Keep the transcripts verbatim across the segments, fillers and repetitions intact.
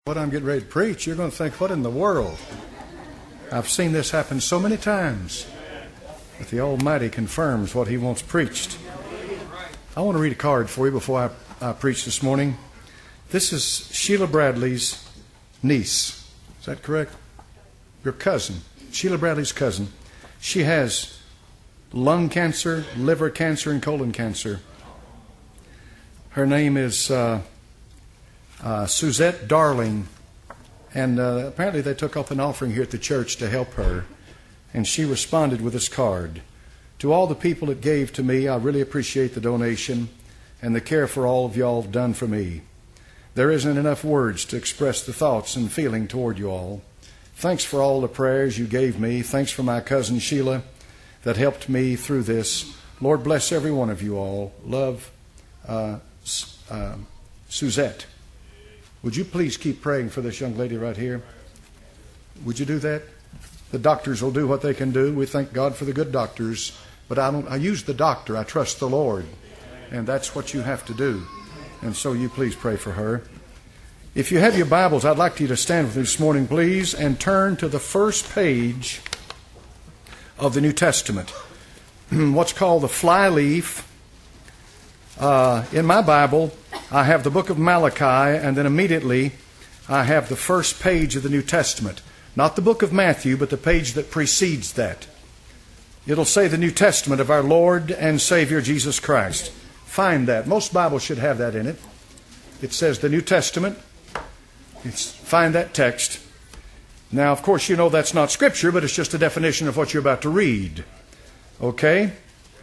What I'm getting ready to preach, you're going to think, what in the world? I've seen this happen so many times that the Almighty confirms what He wants preached. I want to read a card for you before I, I preach this morning. This is Sheila Bradley's niece. Is that correct? Your cousin. Sheila Bradley's cousin. She has lung cancer, liver cancer, and colon cancer. Her name is... Uh, Uh, Suzette Darling, and uh, apparently they took up an offering here at the church to help her, and she responded with this card. To all the people that gave to me, I really appreciate the donation and the care for all of y'all have done for me. There isn't enough words to express the thoughts and feeling toward you all. Thanks for all the prayers you gave me. Thanks for my cousin Sheila that helped me through this. Lord bless every one of you all. Love, uh, uh, Suzette. Would you please keep praying for this young lady right here? Would you do that? The doctors will do what they can do. We thank God for the good doctors. But I don't. I use the doctor. I trust the Lord. And that's what you have to do. And so you please pray for her. If you have your Bibles, I'd like you to stand with me this morning, please, and turn to the first page of the New Testament. What's called the flyleaf. Uh, in my Bible, I have the book of Malachi, and then immediately I have the first page of the New Testament. Not the book of Matthew, but the page that precedes that. It'll say the New Testament of our Lord and Savior Jesus Christ. Find that. Most Bibles should have that in it. It says the New Testament. It's, find that text. Now, of course, you know that's not Scripture, but it's just a definition of what you're about to read. Okay?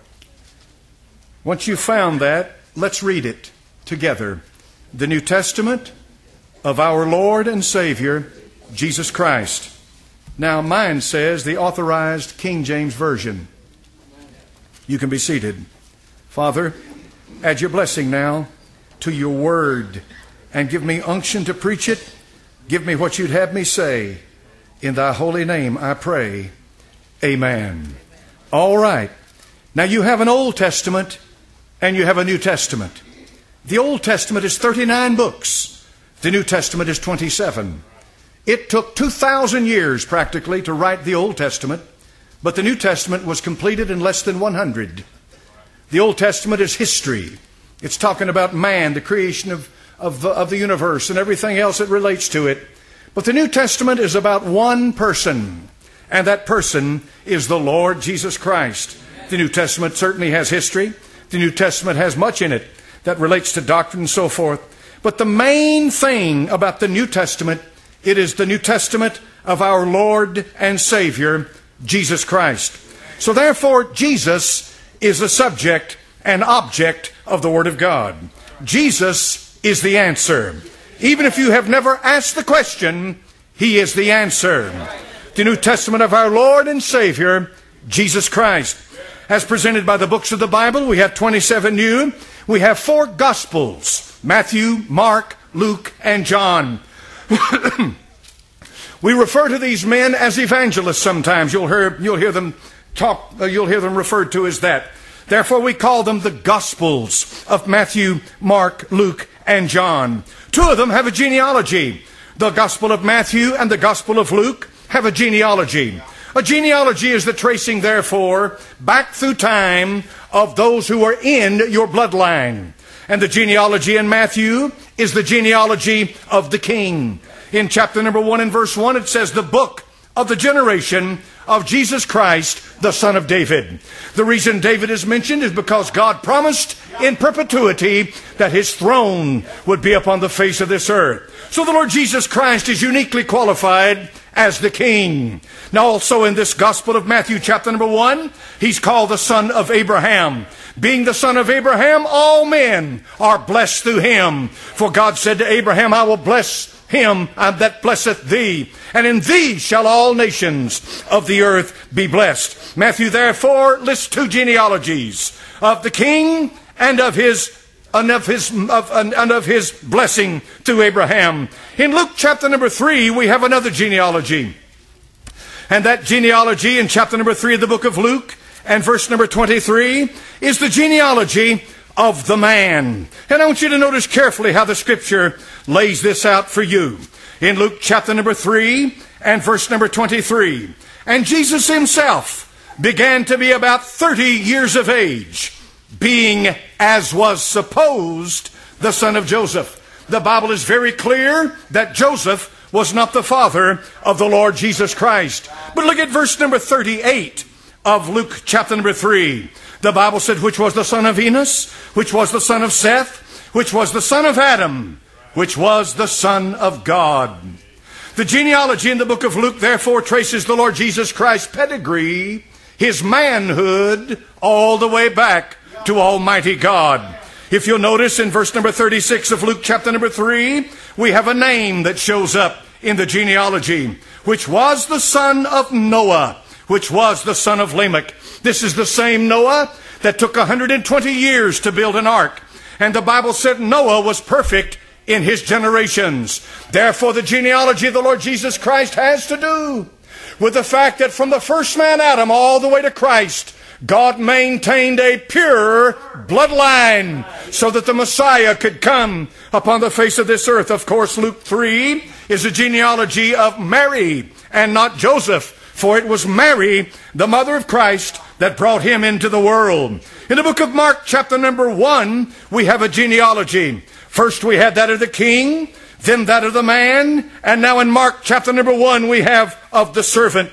Once you've found that, let's read it together. The New Testament of our Lord and Savior, Jesus Christ. Now, mine says the Authorized King James Version. You can be seated. Father, add your blessing now to your word and give me unction to preach it. Give me what you'd have me say. In thy holy name I pray. Amen. All right. Now you have an Old Testament and you have a New Testament. The Old Testament is thirty-nine books. The New Testament is twenty-seven. It took two thousand years practically to write the Old Testament, but the New Testament was completed in less than one hundred. The Old Testament is history. It's talking about man, the creation of, of, the, of the universe and everything else that relates to it. But the New Testament is about one person, and that person is the Lord Jesus Christ. The New Testament certainly has history. The New Testament has much in it that relates to doctrine and so forth. But the main thing about the New Testament, it is the New Testament of our Lord and Savior, Jesus Christ. So therefore, Jesus is the subject and object of the Word of God. Jesus is the answer. Even if you have never asked the question, He is the answer. The New Testament of our Lord and Savior, Jesus Christ. As presented by the books of the Bible, we have twenty-seven new. We have four Gospels, Matthew, Mark, Luke, and John. We refer to these men as evangelists sometimes. You'll hear, you'll hear them talk, uh, you'll hear them referred to as that. Therefore, we call them the Gospels of Matthew, Mark, Luke, and John. Two of them have a genealogy. The Gospel of Matthew and the Gospel of Luke have a genealogy. A genealogy is the tracing, therefore, back through time of those who are in your bloodline. And the genealogy in Matthew is the genealogy of the King. In chapter number one and verse one, it says, the book of the generation of Jesus Christ, the son of David. The reason David is mentioned is because God promised in perpetuity that His throne would be upon the face of this earth. So the Lord Jesus Christ is uniquely qualified as the King. Now also in this Gospel of Matthew chapter number one, He's called the son of Abraham. Being the son of Abraham, all men are blessed through Him. For God said to Abraham, I will bless him that blesseth thee, and in thee shall all nations of the earth be blessed. Matthew therefore lists two genealogies, of the King and of his and of his of, and of his blessing through Abraham. In Luke chapter number three, we have another genealogy. And that genealogy in chapter number three of the book of Luke and verse number twenty-three is the genealogy of the man. And I want you to notice carefully how the Scripture lays this out for you. In Luke chapter number three and verse number twenty-three. And Jesus himself began to be about thirty years of age, being, as was supposed, the son of Joseph. The Bible is very clear that Joseph was not the father of the Lord Jesus Christ. But look at verse number thirty-eight of Luke chapter number three. The Bible said, which was the son of Enos, which was the son of Seth, which was the son of Adam, which was the Son of God. The genealogy in the book of Luke, therefore, traces the Lord Jesus Christ's pedigree, his manhood, all the way back to Almighty God. If you'll notice in verse number thirty-six of Luke chapter number three, we have a name that shows up in the genealogy, which was the son of Noah, which was the son of Lamech. This is the same Noah that took one hundred twenty years to build an ark. And the Bible said Noah was perfect in his generations. Therefore, the genealogy of the Lord Jesus Christ has to do with the fact that from the first man Adam all the way to Christ, God maintained a pure bloodline so that the Messiah could come upon the face of this earth. Of course, Luke three is a genealogy of Mary and not Joseph, for it was Mary, the mother of Christ, that brought him into the world. In the book of Mark, chapter number one, we have a genealogy. First we had that of the king, then that of the man, and now in Mark chapter number one we have of the servant.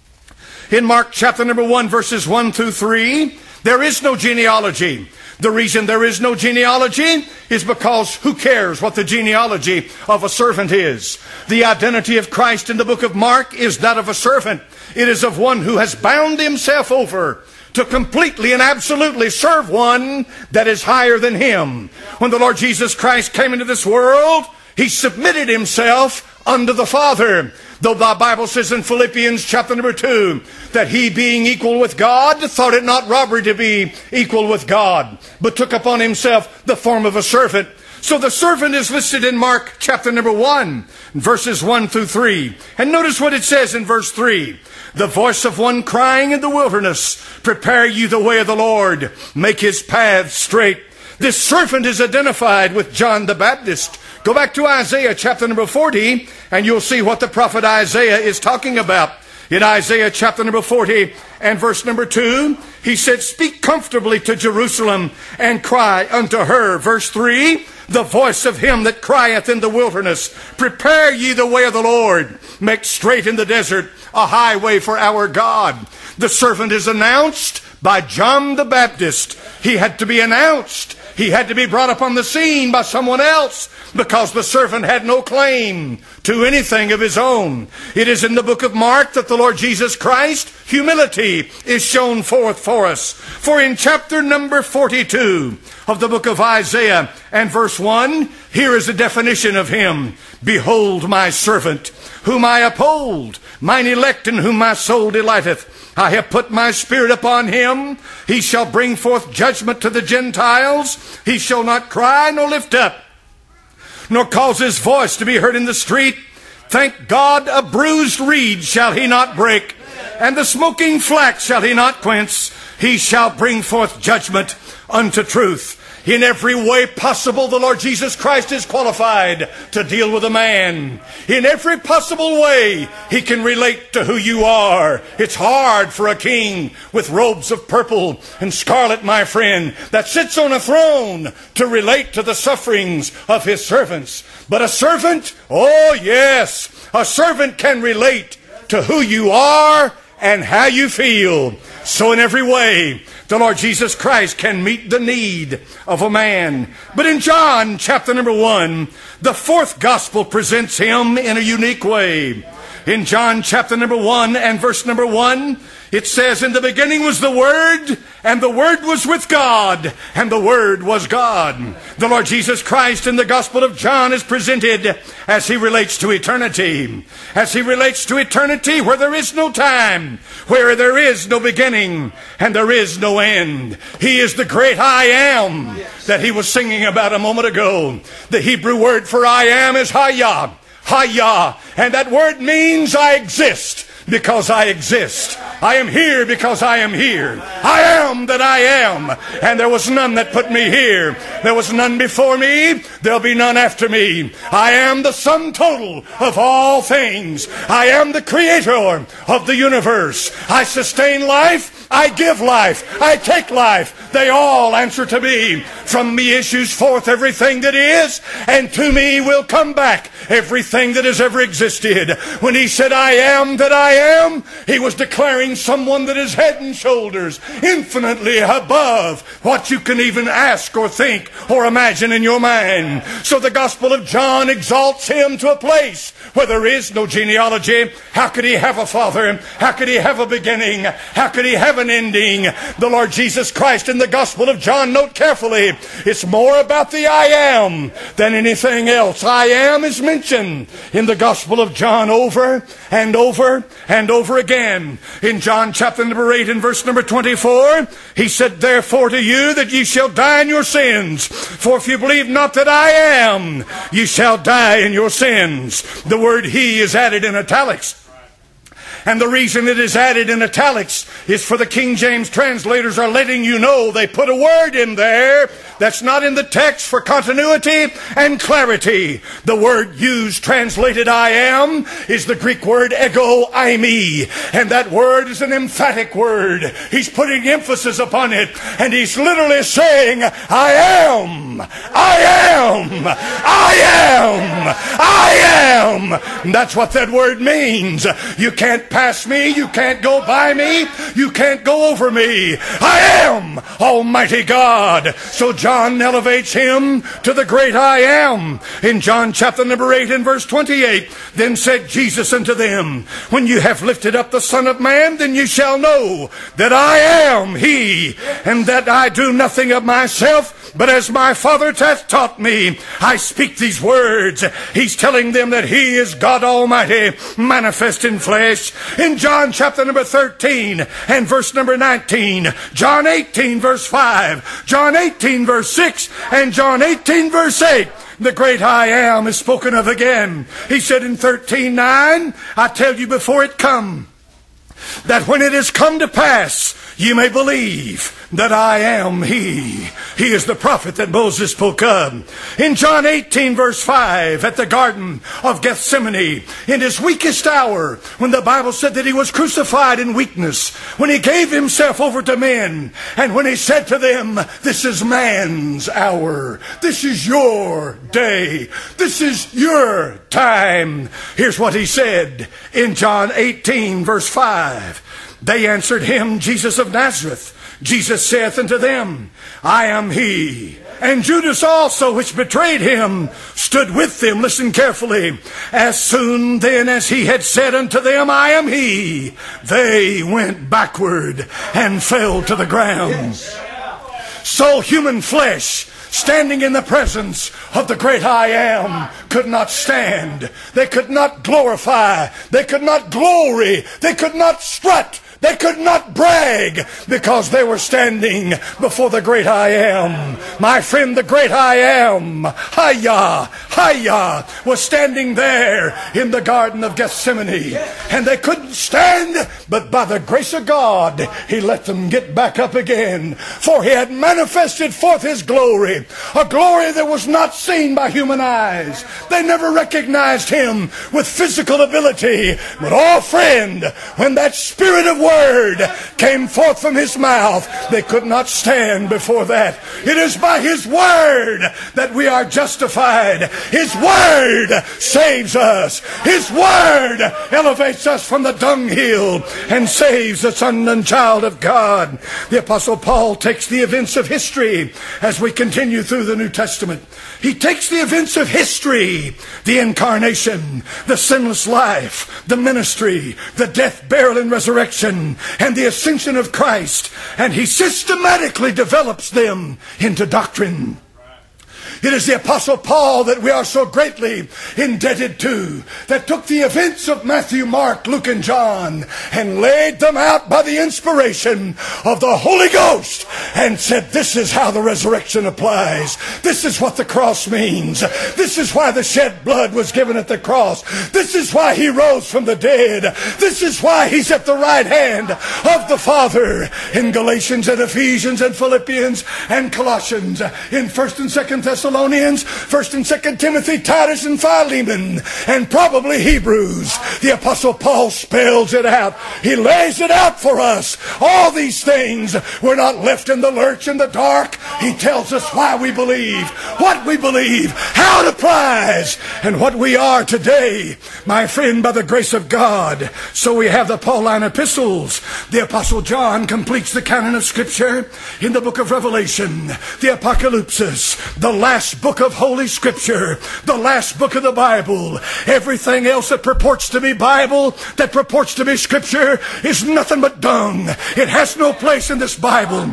In Mark chapter number one, verses one through three, there is no genealogy. The reason there is no genealogy is because who cares what the genealogy of a servant is? The identity of Christ in the book of Mark is that of a servant. It is of one who has bound himself over to completely and absolutely serve one that is higher than him. When the Lord Jesus Christ came into this world, he submitted himself unto the Father. Though the Bible says in Philippians chapter number two that he, being equal with God, thought it not robbery to be equal with God, but took upon himself the form of a servant. So the servant is listed in Mark chapter number one, verses one through three. And notice what it says in verse three. The voice of one crying in the wilderness, prepare ye the way of the Lord, make his paths straight. This servant is identified with John the Baptist. Go back to Isaiah chapter number forty, and you'll see what the prophet Isaiah is talking about. In Isaiah chapter number forty and verse number two, he said, speak comfortably to Jerusalem and cry unto her. Verse three, the voice of him that crieth in the wilderness, prepare ye the way of the Lord, make straight in the desert a highway for our God. The servant is announced by John the Baptist. He had to be announced. He had to be brought upon the scene by someone else because the servant had no claim to anything of his own. It is in the book of Mark that the Lord Jesus Christ, humility is shown forth for us. For in chapter number forty-two of the book of Isaiah and verse one, here is a definition of him. Behold my servant, whom I uphold, mine elect in whom my soul delighteth. I have put my spirit upon him. He shall bring forth judgment to the Gentiles. He shall not cry nor lift up, nor cause his voice to be heard in the street. Thank God, a bruised reed shall he not break, and the smoking flax shall he not quench. He shall bring forth judgment unto truth. In every way possible, the Lord Jesus Christ is qualified to deal with a man. In every possible way, he can relate to who you are. It's hard for a king with robes of purple and scarlet, my friend, that sits on a throne to relate to the sufferings of his servants. But a servant, oh yes, a servant can relate to who you are and how you feel. So in every way, the Lord Jesus Christ can meet the need of a man. But in John chapter number one, the fourth gospel presents him in a unique way. In John chapter number one and verse number one, it says, in the beginning was the Word, and the Word was with God, and the Word was God. The Lord Jesus Christ in the Gospel of John is presented as he relates to eternity. As he relates to eternity where there is no time, where there is no beginning, and there is no end. He is the great I Am that he was singing about a moment ago. The Hebrew word for I Am is Hayah. Hayah. And that word means I exist. because I exist. I am here because I am here. I am that I am. And there was none that put me here. There was none before me. There'll be none after me. I am the sum total of all things. I am the creator of the universe. I sustain life. I give life. I take life. They all answer to me. From me issues forth everything that is, and to me will come back everything that has ever existed. When he said, I am that I am, he was declaring someone that is head and shoulders infinitely above what you can even ask or think or imagine in your mind. So the Gospel of John exalts him to a place where there is no genealogy. How could he have a father? How could he have a beginning? How could he have an ending? The Lord Jesus Christ in the Gospel of John, note carefully, it's more about the I am than anything else. I am is mentioned in the Gospel of John over and over and over again. In John chapter number eight and verse number twenty-four, he said, therefore to you that ye shall die in your sins. For if you believe not that I am, ye shall die in your sins. The word he is added in italics. And the reason it is added in italics is for the King James translators are letting you know they put a word in there that's not in the text for continuity and clarity. The word used, translated I am, is the Greek word ego eimi. And that word is an emphatic word. He's putting emphasis upon it. And he's literally saying, I am, I am, I am, I am. And that's what that word means. You can't pass me. You can't go by me. You can't go over me. I am Almighty God. So John elevates him to the great I am. In John chapter number eight and verse twenty-eight, then said Jesus unto them, when you have lifted up the Son of Man, then you shall know that I am he, and that I do nothing of myself, but as my Father hath taught me, I speak these words. He's telling them that he is God Almighty, manifest in flesh. In John chapter number thirteen and verse number nineteen, John eighteen verse five, John eighteen verse six, and John eighteen verse eight, the great I am is spoken of again. He said in thirteen nine, I tell you before it come, that when it is come to pass, you may believe that I am he. He is the prophet that Moses spoke of. In John eighteen verse five, at the Garden of Gethsemane, in his weakest hour, when the Bible said that he was crucified in weakness, when he gave himself over to men, and when he said to them, this is man's hour. This is your day. This is your time. Here's what he said in John eighteen verse five. They answered him, Jesus of Nazareth. Jesus saith unto them, I am he. And Judas also, which betrayed him, stood with them. Listen carefully. As soon then as he had said unto them, I am he, they went backward and fell to the ground. So human flesh, standing in the presence of the great I am, could not stand. They could not glorify. They could not glory. They could not strut. They could not brag because they were standing before the great I am. My friend, the great I am, Hiya, Hiya, was standing there in the Garden of Gethsemane. And they couldn't stand, but by the grace of God, he let them get back up again. For he had manifested forth his glory, a glory that was not seen by human eyes. They never recognized him with physical ability. But oh friend, when that spirit of word came forth from his mouth, they could not stand before that. It is by his word that we are justified. His word saves us. His word elevates us from the dunghill and saves the son and child of God. The Apostle Paul takes the events of history as we continue through the New Testament. He takes the events of history, the incarnation, the sinless life, the ministry, the death, burial, and resurrection, and the ascension of Christ, and he systematically develops them into doctrine. It is the Apostle Paul that we are so greatly indebted to, that took the events of Matthew, Mark, Luke, and John and laid them out by the inspiration of the Holy Ghost and said, this is how the resurrection applies. This is what the cross means. This is why the shed blood was given at the cross. This is why he rose from the dead. This is why he's at the right hand of the Father. In Galatians and Ephesians and Philippians and Colossians, in First and Second Thessalonians, First and Second Timothy, Titus and Philemon, and probably Hebrews, the Apostle Paul spells it out. He lays it out for us. All these things, we're not left in the lurch in the dark. He tells us why we believe, what we believe, how it applies, and what we are today, my friend, by the grace of God. So we have the Pauline epistles. The Apostle John completes the canon of Scripture in the book of Revelation, the Apocalypse, the last book of Holy Scripture, the last book of the Bible. Everything else that purports to be Bible, that purports to be Scripture, is nothing but dung. It has no place in this Bible.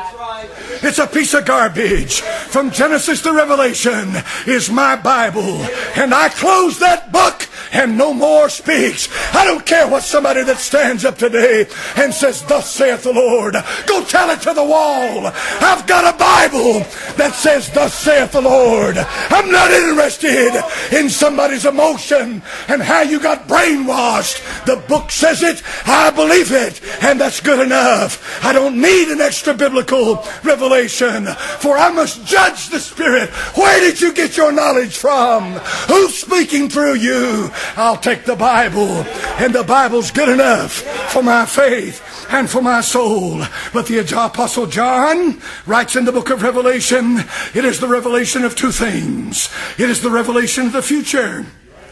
It's a piece of garbage. From Genesis to Revelation is my Bible. And I close that book and no more speaks. I don't care what somebody that stands up today and says, thus saith the Lord. Go tell it to the wall. I've got a Bible that says, thus saith the Lord. I'm not interested in somebody's emotion and how you got brainwashed. The book says it. I believe it. And that's good enough. I don't need an extra biblical revelation, for I must judge the Spirit. Where did you get your knowledge from? Who's speaking through you? I'll take the Bible, and the Bible's good enough for my faith and for my soul. But the Apostle John writes in the book of Revelation, it is the revelation of two things. It is the revelation of the future.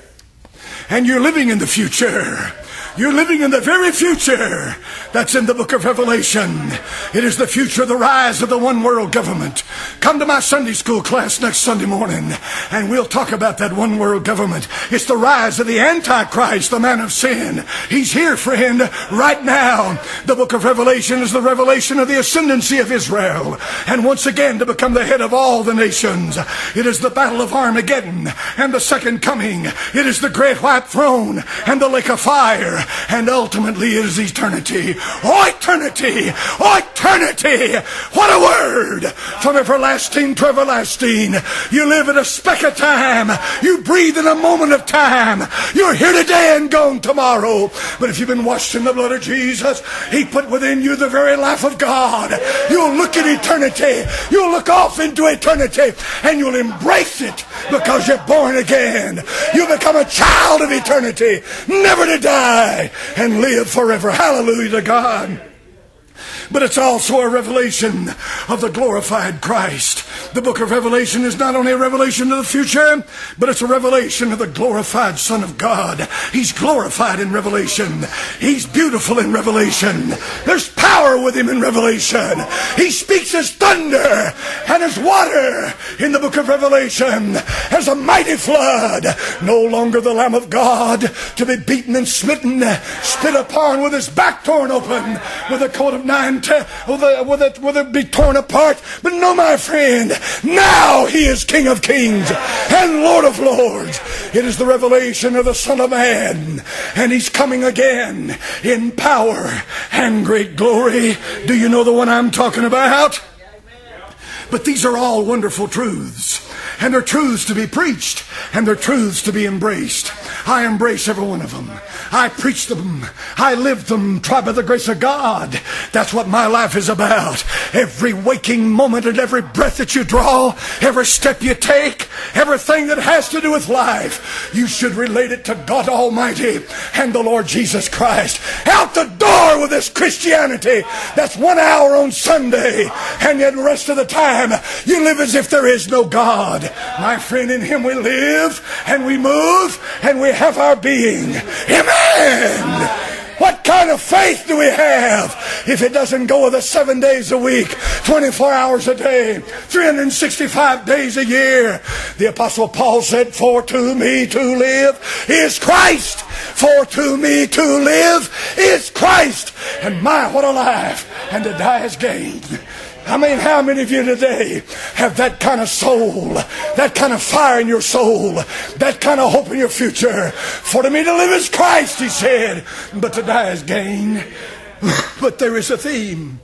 And you're living in the future. You're living in the very future that's in the book of Revelation. It is the future, the rise of the one world government. Come to my Sunday school class next Sunday morning, and we'll talk about that one world government. It's the rise of the Antichrist, the man of sin. He's here, friend, right now. The book of Revelation is the revelation of the ascendancy of Israel, and once again to become the head of all the nations. It is the battle of Armageddon and the second coming. It is the great white throne and the lake of fire. And ultimately it is eternity. Oh, eternity! Oh, eternity! What a word! From everlasting to everlasting. You live in a speck of time. You breathe in a moment of time. You're here today and gone tomorrow. But if you've been washed in the blood of Jesus, He put within you the very life of God. You'll look at eternity. You'll look off into eternity, and you'll embrace it because you're born again. You'll become a child of eternity, never to die and live forever. Hallelujah to God. But it's also a revelation of the glorified Christ. The book of Revelation is not only a revelation of the future, but it's a revelation of the glorified Son of God. He's glorified in Revelation. He's beautiful in Revelation. There's power with Him in Revelation. He speaks as thunder and as water in the book of Revelation, as a mighty flood. No longer the Lamb of God to be beaten and smitten, spit upon, with His back torn open, with a coat of nine Te- will, it, will, it, will it be torn apart? But no, my friend, now He is King of Kings and Lord of Lords. It is the revelation of the Son of Man, and He's coming again in power and great glory. Do you know the one I'm talking about? But these are all wonderful truths, and they're truths to be preached, and they're truths to be embraced. I embrace every one of them. I preach them. I live them, tried by the grace of God. That's what my life is about. Every waking moment and every breath that you draw, every step you take, everything that has to do with life, you should relate it to God Almighty and the Lord Jesus Christ. Out the door with this Christianity that's one hour on Sunday, and yet the rest of the time you live as if there is no God. My friend, in Him we live and we move and we have our being. Amen. What kind of faith do we have if it doesn't go with us seven days a week, twenty-four hours a day, three hundred sixty-five days a year? The Apostle Paul said, for to me to live is Christ. For to me to live is Christ. And my, what a life. And to die is gain. I mean, how many of you today have that kind of soul, that kind of fire in your soul, that kind of hope in your future? For to me to live is Christ, he said, but to die is gain. But there is a theme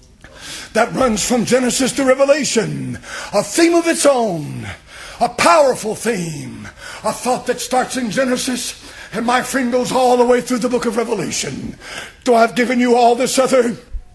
that runs from Genesis to Revelation, a theme of its own, a powerful theme, a thought that starts in Genesis and, my friend, goes all the way through the book of Revelation. So I've given you all this other,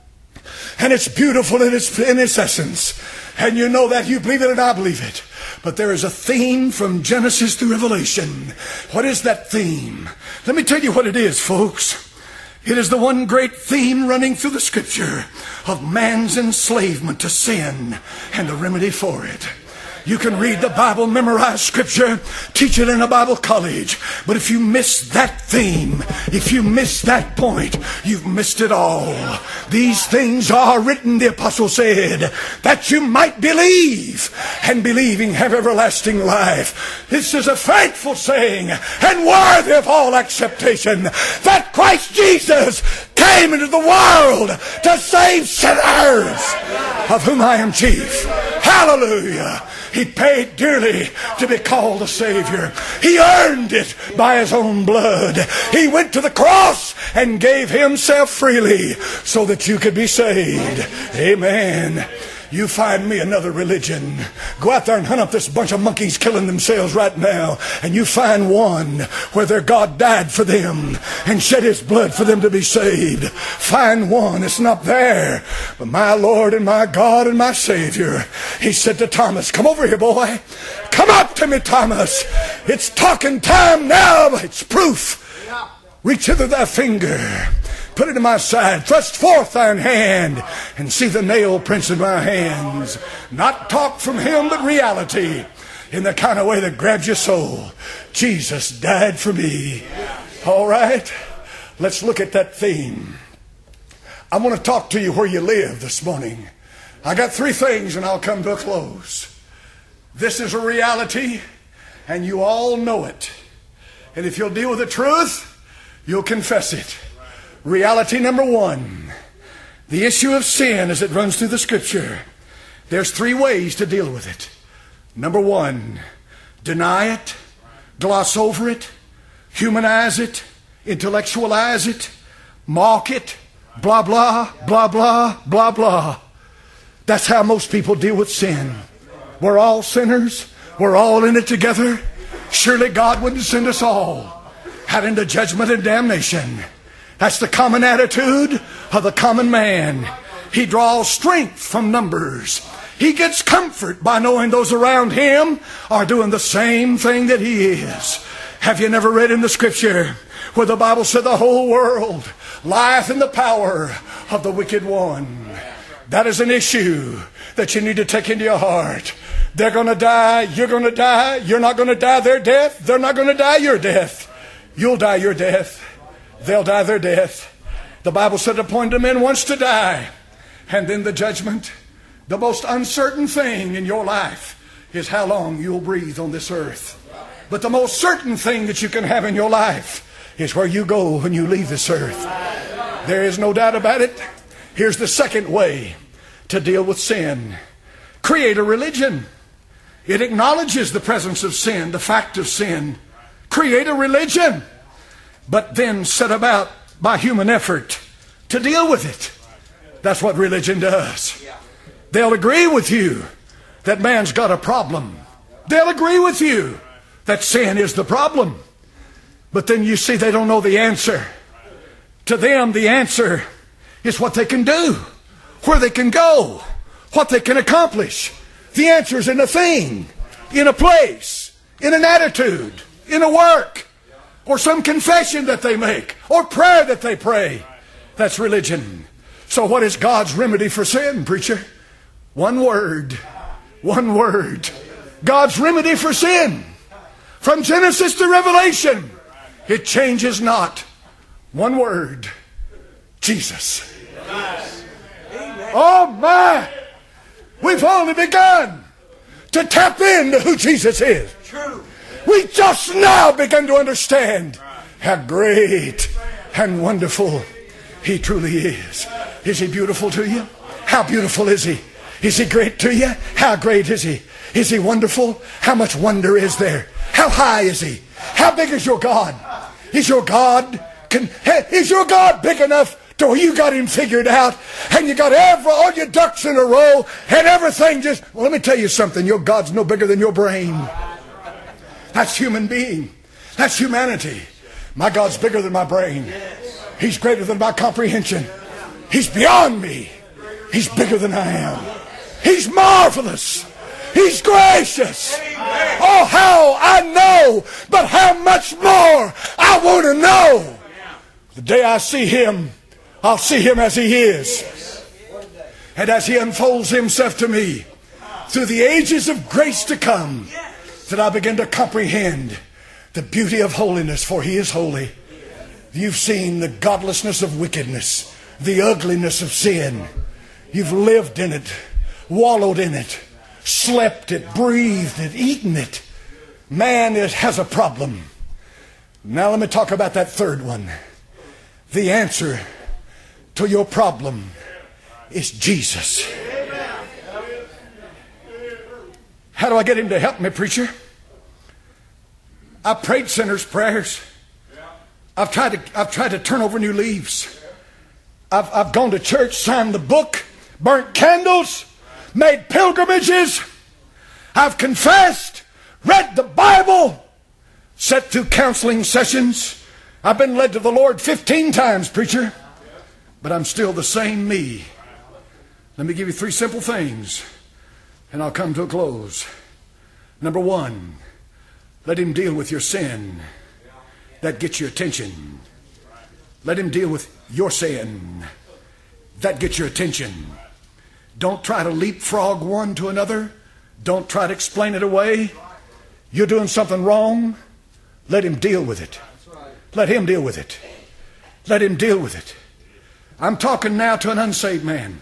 and it's beautiful in its, in its essence. And you know that, you believe it and I believe it. But there is a theme from Genesis to Revelation. What is that theme? Let me tell you what it is, folks. It is the one great theme running through the Scripture of man's enslavement to sin and the remedy for it. You can read the Bible, memorize Scripture, teach it in a Bible college. But if you miss that theme, if you miss that point, you've missed it all. These things are written, the apostle said, that you might believe, and believing have everlasting life. This is a faithful saying and worthy of all acceptation, that Christ Jesus came into the world to save sinners, of whom I am chief. Hallelujah. He paid dearly to be called a Savior. He earned it by His own blood. He went to the cross and gave Himself freely so that you could be saved. Amen. You find me another religion. Go out there and hunt up this bunch of monkeys killing themselves right now, and you find one where their God died for them and shed His blood for them to be saved. Find one. It's not there. But my Lord and my God and my Savior, He said to Thomas, come over here, boy. Come up to me, Thomas. It's talking time now. It's proof. Reach hither thy finger. Put it in my side. Thrust forth thine hand and see the nail prints in my hands. Not talk from Him, but reality, in the kind of way that grabs your soul. Jesus died for me. All right, let's look at that theme. I want to talk to you where you live this morning. I got three things and I'll come to a close. This is a reality and you all know it. And if you'll deal with the truth, you'll confess it. Reality number one, the issue of sin as it runs through the Scripture. There's three ways to deal with it. Number one, deny it, gloss over it, humanize it, intellectualize it, mock it, blah, blah, blah, blah, blah, blah. That's how most people deal with sin. We're all sinners. We're all in it together. Surely God wouldn't send us all out into judgment and damnation. That's the common attitude of the common man. He draws strength from numbers. He gets comfort by knowing those around him are doing the same thing that he is. Have you never read in the Scripture where the Bible said the whole world lieth in the power of the wicked one? That is an issue that you need to take into your heart. They're going to die. You're going to die. You're not going to die their death. They're not going to die your death. You'll die your death. They'll die their death. The Bible said appointed men once to die, and then the judgment. The most uncertain thing in your life is how long you'll breathe on this earth. But the most certain thing that you can have in your life is where you go when you leave this earth. There is no doubt about it. Here's the second way to deal with sin. Create a religion. It acknowledges the presence of sin, the fact of sin. Create a religion. But then set about by human effort to deal with it. That's what religion does. They'll agree with you that man's got a problem. They'll agree with you that sin is the problem. But then you see they don't know the answer. To them, the answer is what they can do, where they can go, what they can accomplish. The answer is in a thing, in a place, in an attitude, in a work, or some confession that they make, or prayer that they pray. That's religion. So what is God's remedy for sin, preacher? One word. One word. God's remedy for sin. From Genesis to Revelation, it changes not. One word. Jesus. Oh my! We've only begun to tap into who Jesus is. We just now begin to understand how great and wonderful He truly is. Is He beautiful to you? How beautiful is He? Is He great to you? How great is He? Is He wonderful? How much wonder is there? How high is He? How big is your God? Is your God can, is your God big enough to where you got Him figured out and you got every, all your ducks in a row and everything just... Well, let me tell you something. Your God's no bigger than your brain. That's human being. That's humanity. My God's bigger than my brain. He's greater than my comprehension. He's beyond me. He's bigger than I am. He's marvelous. He's gracious. Oh, how I know, but how much more I want to know. The day I see Him, I'll see Him as He is. And as He unfolds Himself to me through the ages of grace to come, that I begin to comprehend the beauty of holiness, for He is holy. You've seen the godlessness of wickedness, the ugliness of sin. You've lived in it, wallowed in it, slept it, breathed it, eaten it. Man is, has a problem. Now let me talk about that third one. The answer to your problem is Jesus. How do I get Him to help me, preacher? I've prayed sinners' prayers. I've tried to, I've tried to turn over new leaves. I've, I've gone to church, signed the book, burnt candles, made pilgrimages. I've confessed, read the Bible, sat through counseling sessions. I've been led to the Lord fifteen times, preacher. But I'm still the same me. Let me give you three simple things, and I'll come to a close. Number one, let Him deal with your sin. That gets your attention. Let Him deal with your sin. That gets your attention. Don't try to leapfrog one to another. Don't try to explain it away. You're doing something wrong. Let Him deal with it. Let Him deal with it. Let Him deal with it. I'm talking now to an unsaved man.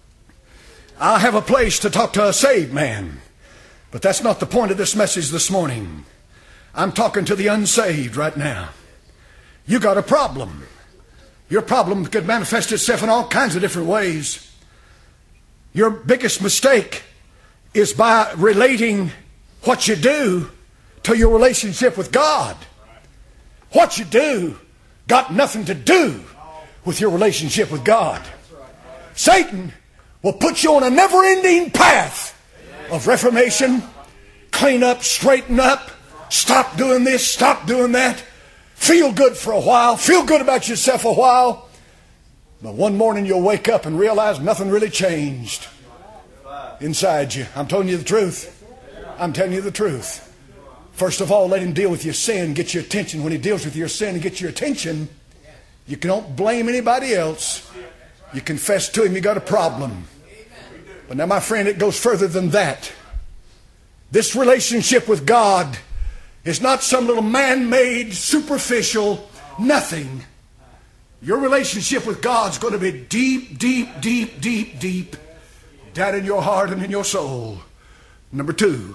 I have a place to talk to a saved man. But that's not the point of this message this morning. I'm talking to the unsaved right now. You got a problem. Your problem could manifest itself in all kinds of different ways. Your biggest mistake is by relating what you do to your relationship with God. What you do got nothing to do with your relationship with God. Satan will put you on a never-ending path of reformation, clean up, straighten up, stop doing this, stop doing that, feel good for a while, feel good about yourself a while. But one morning you'll wake up and realize nothing really changed inside you. I'm telling you the truth. I'm telling you the truth. First of all, let Him deal with your sin, get your attention. When He deals with your sin and gets your attention, you don't blame anybody else. You confess to Him you got a problem. But now, my friend, it goes further than that. This relationship with God is not some little man-made, superficial nothing. Your relationship with God's going to be deep, deep, deep, deep, deep down in your heart and in your soul. Number two,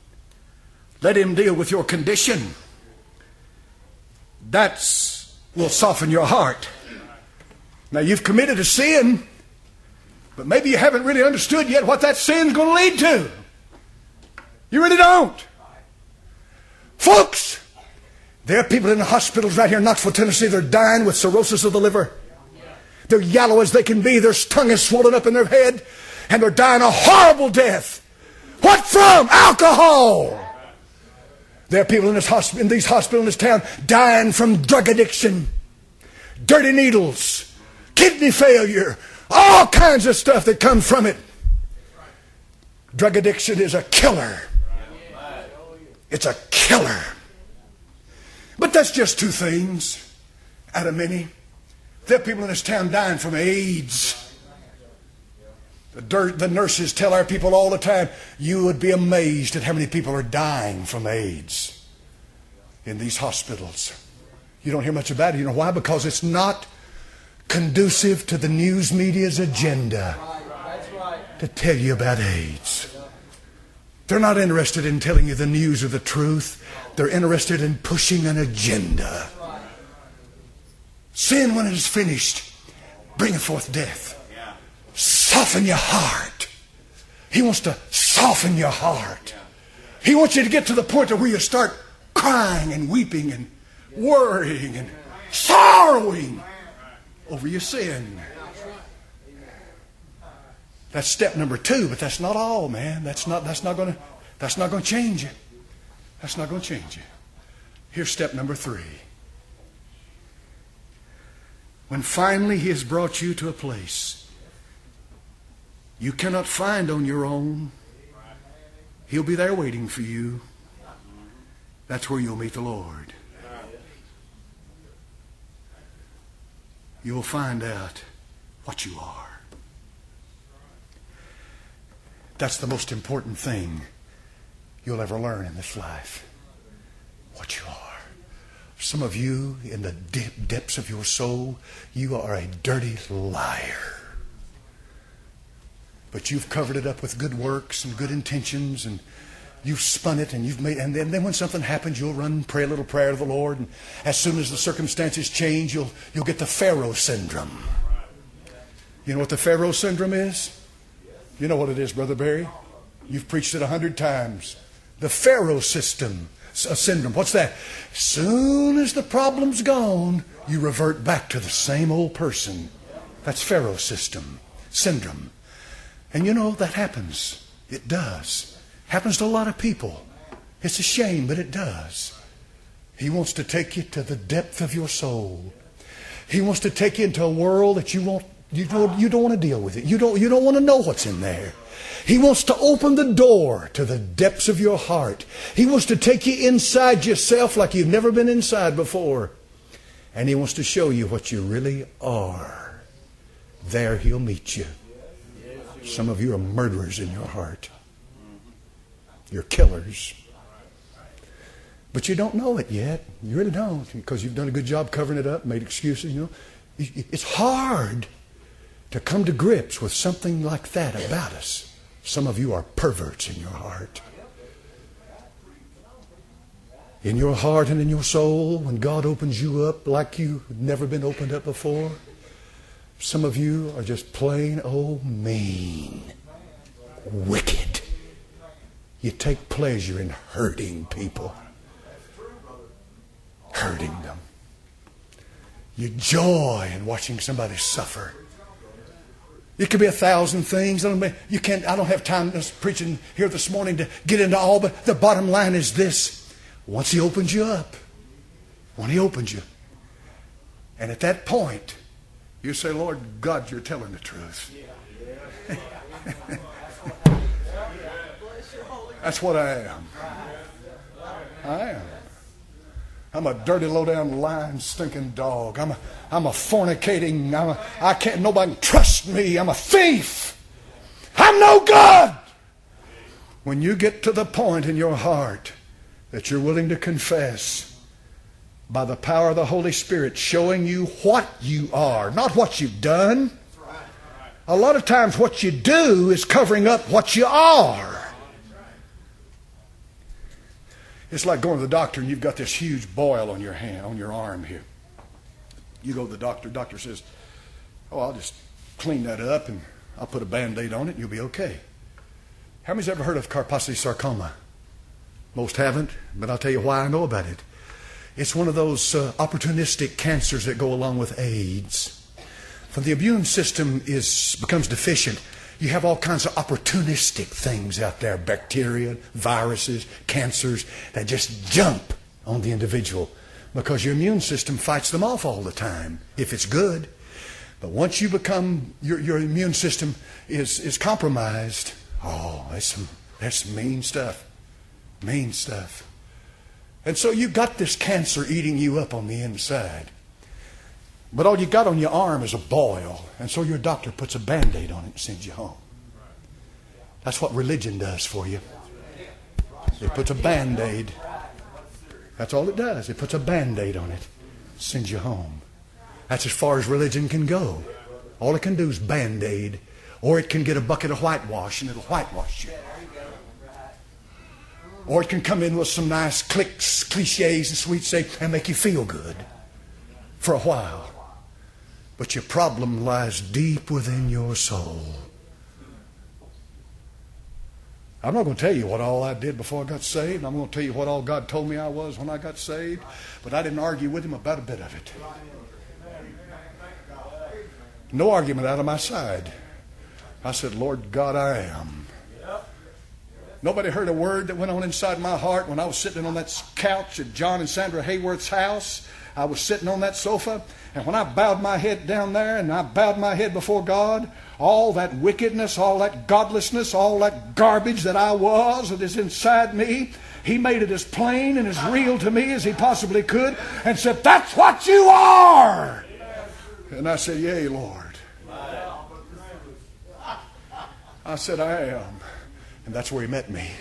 let Him deal with your condition. That will soften your heart. Now, you've committed a sin, but maybe you haven't really understood yet what that sin's going to lead to. You really don't. Folks, there are people in the hospitals right here in Knoxville, Tennessee. They're dying with cirrhosis of the liver. They're yellow as they can be. Their tongue is swollen up in their head. And they're dying a horrible death. What from? Alcohol. There are people in, this hosp- in these hospitals in this town dying from drug addiction, dirty needles, kidney failure, all kinds of stuff that comes from it. Drug addiction is a killer. It's a killer. But that's just two things out of many. There are people in this town dying from AIDS. The, dirt, the nurses tell our people all the time, you would be amazed at how many people are dying from AIDS in these hospitals. You don't hear much about it. You know why? Because it's not conducive to the news media's agenda to tell you about AIDS. They're not interested in telling you the news or the truth. They're interested in pushing an agenda. Sin, when it is finished, bringeth forth death. Soften your heart. He wants to soften your heart. He wants you to get to the point where you start crying and weeping and worrying and sorrowing over your sin. That's step number two, but that's not all, man. That's not that's not gonna that's not gonna change you. That's not gonna change you. Here's step number three. When finally He has brought you to a place you cannot find on your own, He'll be there waiting for you. That's where you'll meet the Lord. You'll find out what you are. That's the most important thing you'll ever learn in this life. What you are. Some of you, in the deep depths of your soul, you are a dirty liar. But you've covered it up with good works and good intentions, and you've spun it, and you've made, and then, then when something happens, you'll run and pray a little prayer to the Lord, and as soon as the circumstances change, you'll you'll get the Pharaoh syndrome. You know what the Pharaoh syndrome is? You know what it is, Brother Barry? You've preached it a hundred times. The Pharaoh system, a syndrome. What's that? As soon as the problem's gone, you revert back to the same old person. That's Pharaoh system, syndrome. And you know, that happens. It does. Happens to a lot of people. It's a shame, but it does. He wants to take you to the depth of your soul. He wants to take you into a world that you won't You don't, you don't want to deal with it. You don't, you don't want to know what's in there. He wants to open the door to the depths of your heart. He wants to take you inside yourself like you've never been inside before. And He wants to show you what you really are. There He'll meet you. Some of you are murderers in your heart. You're killers. But you don't know it yet. You really don't, because you've done a good job covering it up, made excuses, you know. It's hard to come to grips with something like that about us. Some of you are perverts in your heart. In your heart and in your soul, when God opens you up like you've never been opened up before, some of you are just plain old mean, wicked. You take pleasure in hurting people, hurting them. You joy in watching somebody suffer. It could be a thousand things. I don't, you can't, I don't have time to preaching here this morning to get into all, but the bottom line is this. Once He opens you up, when He opens you, and at that point, you say, Lord God, You're telling the truth. That's what I am. I am. I'm a dirty, low-down, lying, stinking dog. I'm a, I'm a fornicating. I'm a, I can't. Nobody can trust me. I'm a thief. I'm no good. When you get to the point in your heart that you're willing to confess, by the power of the Holy Spirit showing you what you are, not what you've done. A lot of times, what you do is covering up what you are. It's like going to the doctor and you've got this huge boil on your hand, on your arm here. You go to the doctor, doctor says, oh, I'll just clean that up and I'll put a Band-Aid on it and you'll be okay. How many's ever heard of Kaposi sarcoma? Most haven't, but I'll tell you why I know about it. It's one of those uh, opportunistic cancers that go along with AIDS. When the immune system is becomes deficient, you have all kinds of opportunistic things out there, bacteria, viruses, cancers, that just jump on the individual because your immune system fights them off all the time, if it's good. But once you become, your, your immune system is, is compromised, oh, that's some, that's some mean stuff. Mean stuff. And so you got this cancer eating you up on the inside. But all you got on your arm is a boil. And so your doctor puts a Band-Aid on it and sends you home. That's what religion does for you. It puts a Band-Aid. That's all it does. It puts a Band-Aid on it. Sends you home. That's as far as religion can go. All it can do is Band-Aid. Or it can get a bucket of whitewash and it'll whitewash you. Or it can come in with some nice clicks, cliches and sweet say and make you feel good for a while. But your problem lies deep within your soul. I'm not going to tell you what all I did before I got saved. I'm going to tell you what all God told me I was when I got saved. But I didn't argue with him about a bit of it. No argument out of my side. I said, Lord God, I am. Nobody heard a word that went on inside my heart when I was sitting on that couch at John and Sandra Hayworth's house. I was sitting on that sofa, and when I bowed my head down there and I bowed my head before God, all that wickedness, all that godlessness, all that garbage that I was that is inside me, He made it as plain and as real to me as He possibly could and said, that's what you are! And I said, yea, Lord. I said, I am. And that's where He met me.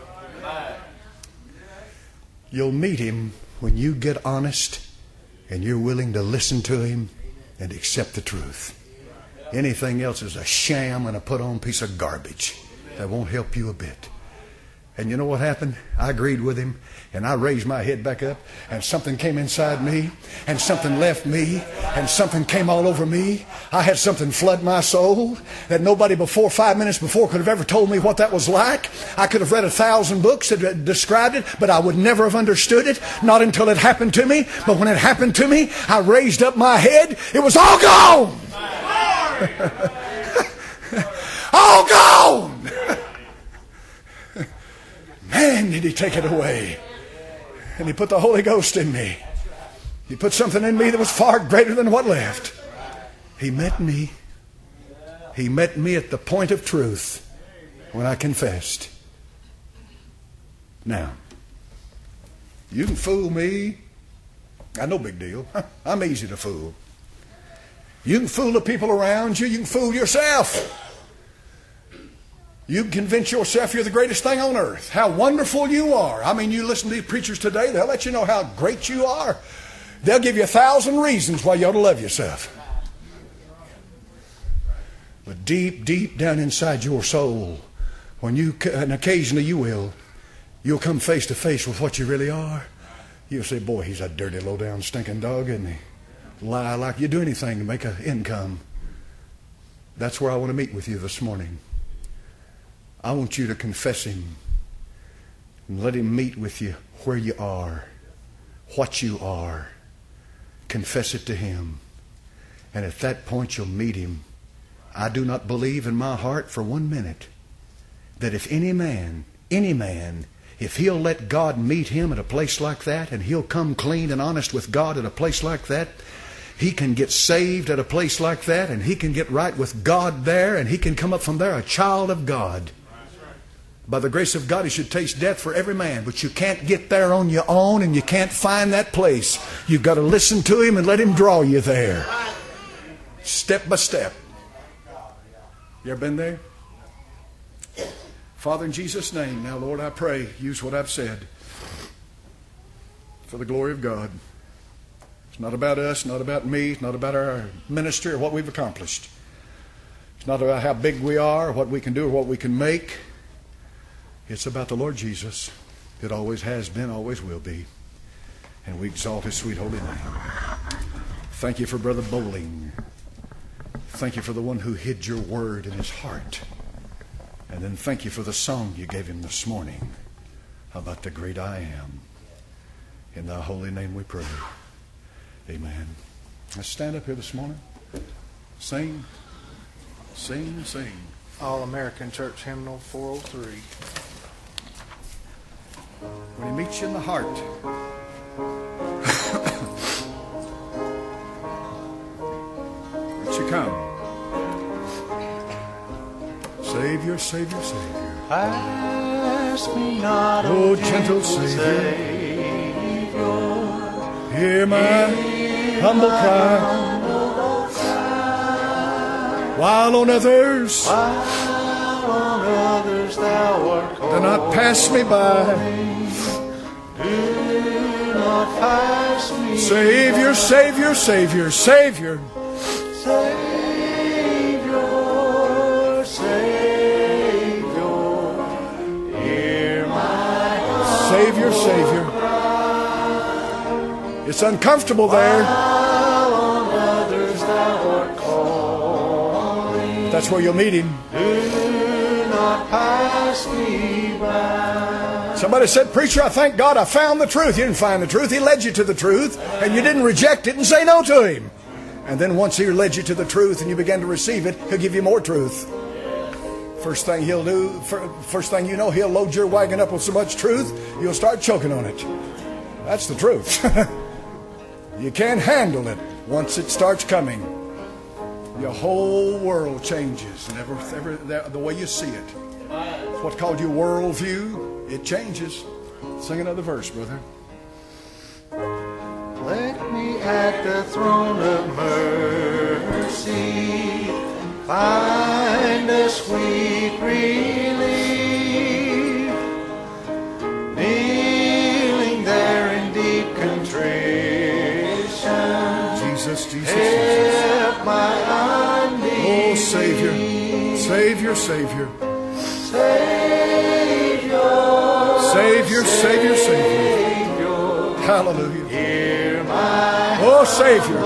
You'll meet Him when you get honest and you're willing to listen to Him and accept the truth. Anything else is a sham and a put-on piece of garbage that won't help you a bit. And you know what happened? I agreed with him, and I raised my head back up, and something came inside me, and something left me, and something came all over me. I had something flood my soul that nobody before, five minutes before, could have ever told me what that was like. I could have read a thousand books that described it, but I would never have understood it, not until it happened to me. But when it happened to me, I raised up my head. It was all gone! All gone! Man, did He take it away. And He put the Holy Ghost in me. He put something in me that was far greater than what left. He met me. He met me at the point of truth when I confessed. Now, you can fool me. I no big deal. I'm easy to fool. You can fool the people around you. You can fool yourself. You can convince yourself you're the greatest thing on earth. How wonderful you are. I mean, you listen to these preachers today, they'll let you know how great you are. They'll give you a thousand reasons why you ought to love yourself. But deep, deep down inside your soul, when you, and occasionally you will, you'll come face to face with what you really are. You'll say, boy, he's a dirty, low-down, stinking dog, isn't he? Lie like you do anything to make an income. That's where I want to meet with you this morning. I want you to confess Him and let Him meet with you where you are, what you are. Confess it to Him. And at that point you'll meet Him. I do not believe in my heart for one minute that if any man, any man, if he'll let God meet him at a place like that, and he'll come clean and honest with God at a place like that, he can get saved at a place like that, and he can get right with God there, and he can come up from there a child of God. By the grace of God, he should taste death for every man. But you can't get there on your own, and you can't find that place. You've got to listen to Him and let Him draw you there. Step by step. You ever been there? Father, in Jesus' name, now, Lord, I pray, use what I've said for the glory of God. It's not about us, not about me, it's not about our ministry or what we've accomplished. It's not about how big we are, or what we can do, or what we can make. It's about the Lord Jesus. It always has been, always will be. And we exalt His sweet holy name. Thank you for Brother Bowling. Thank you for the one who hid your word in his heart. And then thank you for the song you gave him this morning about the great I am. In thy holy name we pray. Amen. Let's stand up here this morning. Sing, sing, sing. All-American Church Hymnal four oh three. When He meets you in the heart. Won't you come? Savior, Savior, Savior. Ask me not, oh gentle Savior, Savior, hear my humble cry. While on others, while on others thou art calling, do not pass me by. Do not pass me Savior, Savior, Savior, Savior. Savior, Savior, hear my heart. Savior, Savior. It's uncomfortable there. While on others thou art calling, that's where you'll meet Him. do not pass pass me by. Somebody said, preacher, I thank God I found the truth. You didn't find the truth. He led you to the truth, and you didn't reject it and say no to Him. And then once He led you to the truth and you began to receive it, He'll give you more truth. First thing He'll do, first thing you know, He'll load your wagon up with so much truth, you'll start choking on it. That's the truth. You can't handle it once it starts coming. Your whole world changes, and ever, ever, the way you see it. It's what's called your worldview. It changes. Sing another verse, brother. Let me at the throne of mercy find a sweet relief, kneeling there in deep contrition. Jesus, Jesus, help Jesus. my unbelief. Oh, Savior, Savior, Savior. Savior, Savior, Savior, Savior. Hallelujah. Oh, Savior.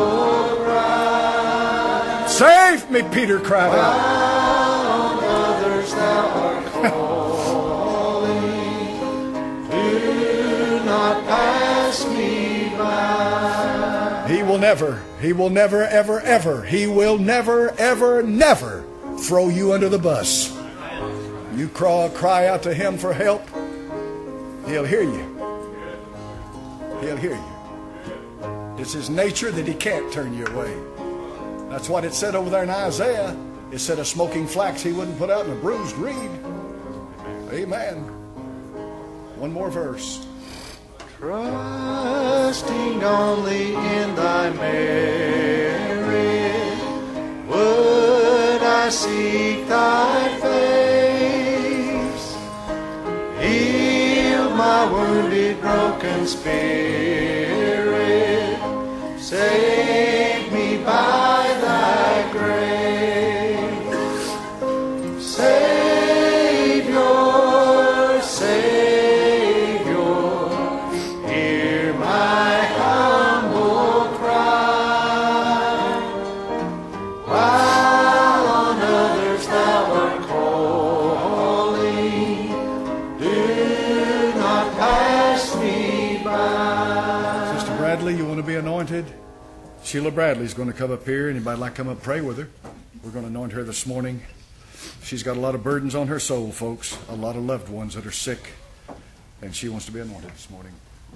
Save me, Peter cried out. On others thou art calling, do not pass me by. He will never, He will never, ever, ever, He will never, ever, never throw you under the bus. You cry, cry out to Him for help, He'll hear you. He'll hear you. It's His nature that He can't turn you away. That's what it said over there in Isaiah. It said a smoking flax He wouldn't put out in a bruised reed. Amen. One more verse. Trusting only in thy merit, would I seek thy face. Heal my wounded, broken spirit. Save me by thy grace. Savior, Savior, hear my humble cry. While on others thou art calling, do not pass me by. Sister Bradley, you want to be anointed? Sheila Bradley's going to come up here. Anybody like to come up and pray with her? We're going to anoint her this morning. She's got a lot of burdens on her soul, folks. A lot of loved ones that are sick. And she wants to be anointed this morning.